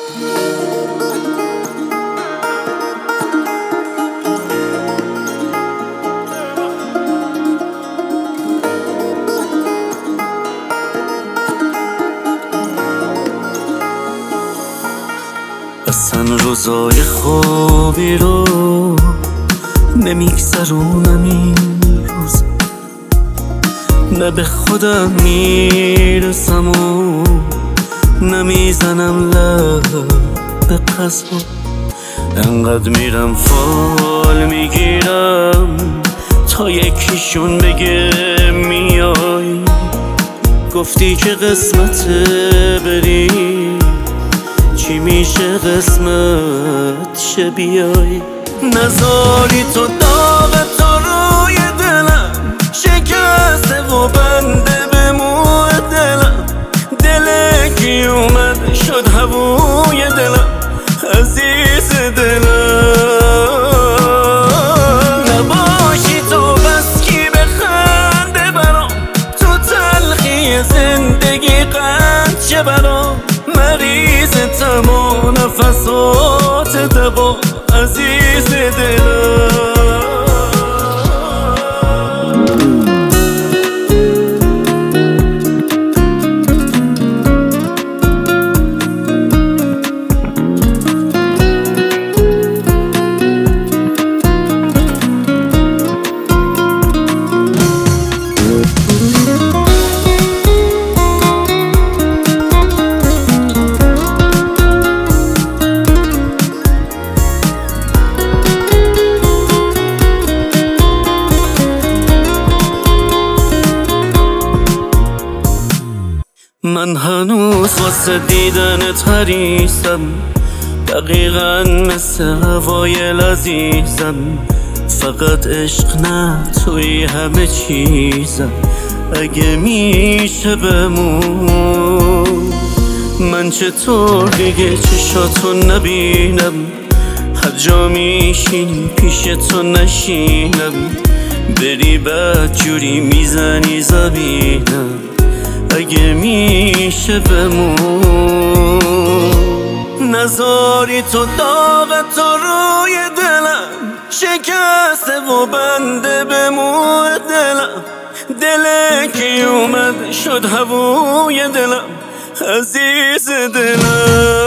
اصلا روزای خوبی رو نمیگذرونم این روز، نه به خودم میرسم و نمیزنم لب به قصد، انقدر میرم فال میگیرم تا یکیشون بگه میای. گفتی که قسمته بری، چی میشه قسمت شه بیای. نذاری تو داغ تو روی دلم شکسته و بنده به موی دلم، دل کی اومد شد هوای دلم عزیز دلم. نباشی تو بس کی بخنده برام، تو تلخی زندگی قند شه برام، مریض تمام نفسات دوا عزیز دلم. من هنوز واسه دیدنت حریصم، دقیقاً مثل هوای لذیذم، فقط عشق نه توی همه چیزم، اگه میشه بمون. من چطور دیگه چشاتو نبینم، هر جا میشینی پیش تو نشینم، بری بد جوری میزنی زبینم، اگه میشه بمون. نذاری تو داغ تو روی دلم شکسته و بنده به موی دلم، دل کی اومد شد هوای دلم عزیز دلم.